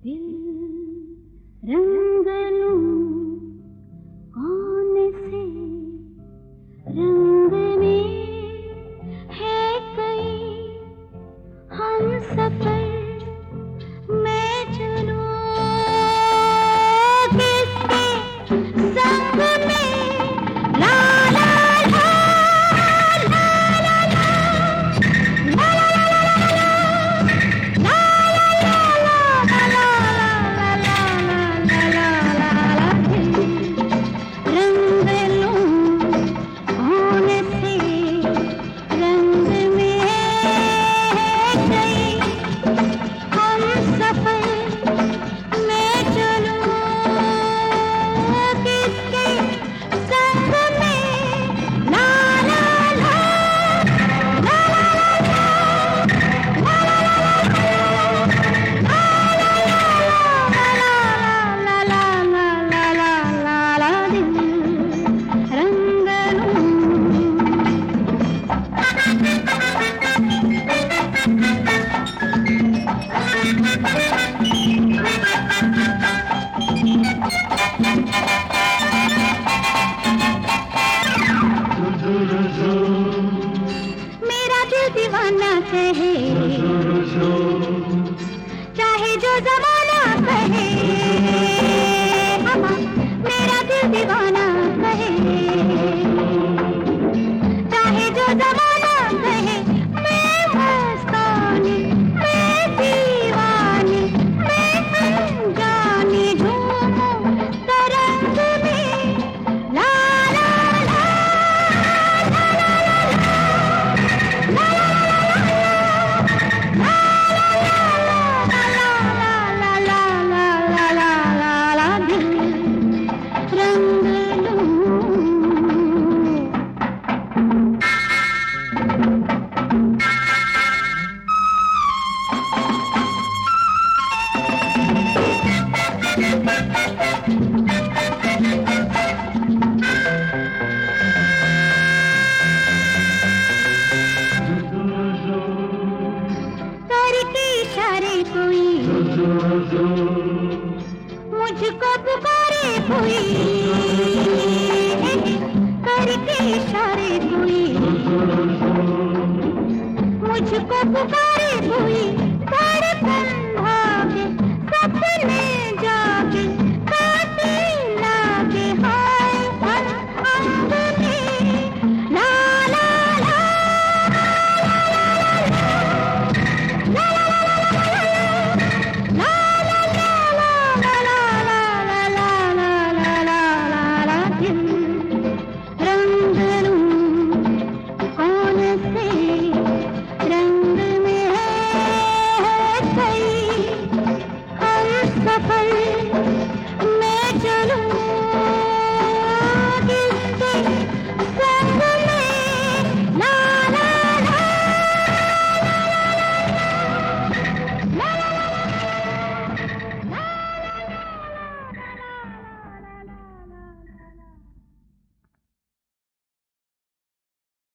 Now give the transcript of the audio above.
दिल रंग लूं कौन से रंग में है कई हम सफर मैं चलूं किसके संग में ला ला ला ला ला ला ला मेरा दिल दीवाना कहे चाहे जो जमाना कहे मेरा दिल दीवाना कहे चाहे जो जमाना कहे मैं मस्तानी मैं दीवानी मैं अनजानी झूमूं तरंग में ला ला ला ला ला मुझको पुकारे कोई करके इशारे कोई मुझको पुकारे कोई धड़कन